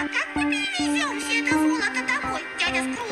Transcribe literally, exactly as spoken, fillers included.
как мы перевезем все это золото домой, дядя Скрудж?